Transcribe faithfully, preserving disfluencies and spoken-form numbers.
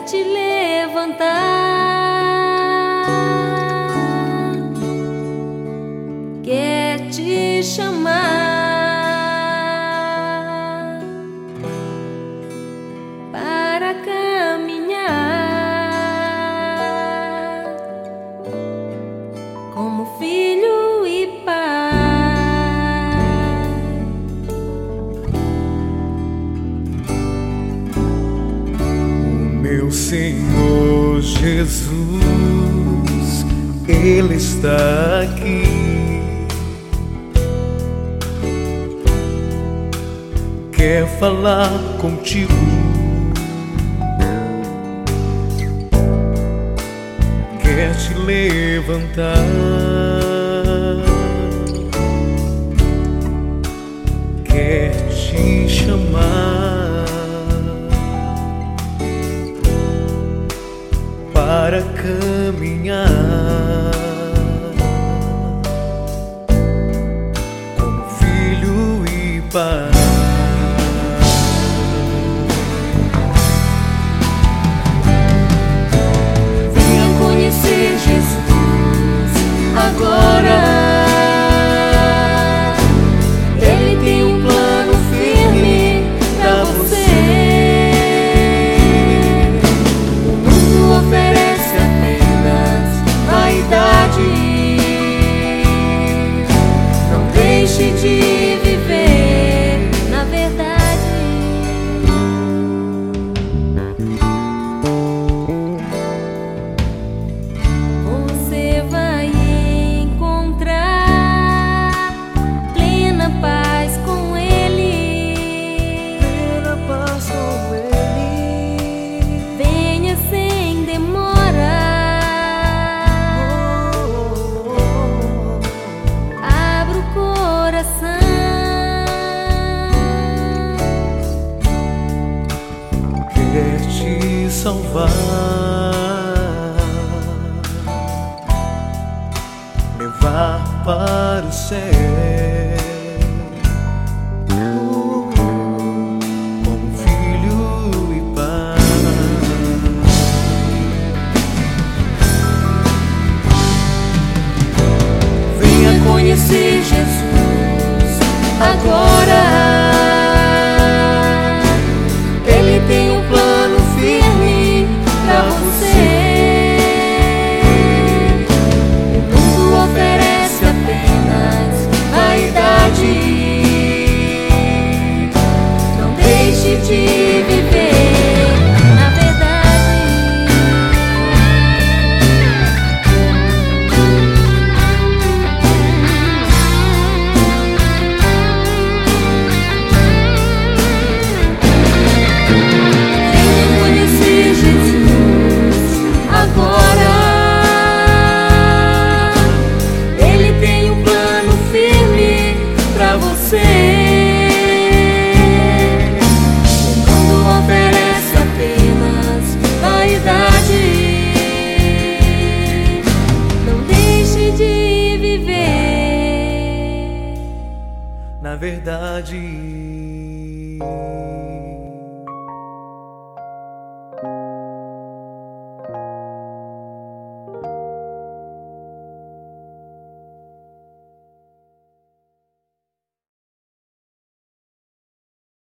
te levantar, quer te chamar para caminhar como filho e pai. O meu Senhor Jesus, Ele está aqui. Quer falar contigo, quer te levantar, quer te chamar para caminhar como filho e pai. Agora Ele tem um plano firme pra você. O mundo oferece apenas vaidade. Não deixe de viver na verdade. Você vai quer te salvar, levar para o céu como filho e pai. Venha conhecer Jesus agora. Ele tem um plano firme pra você. O mundo oferece apenas vaidade. Não deixe de viver na verdade. Na verdade.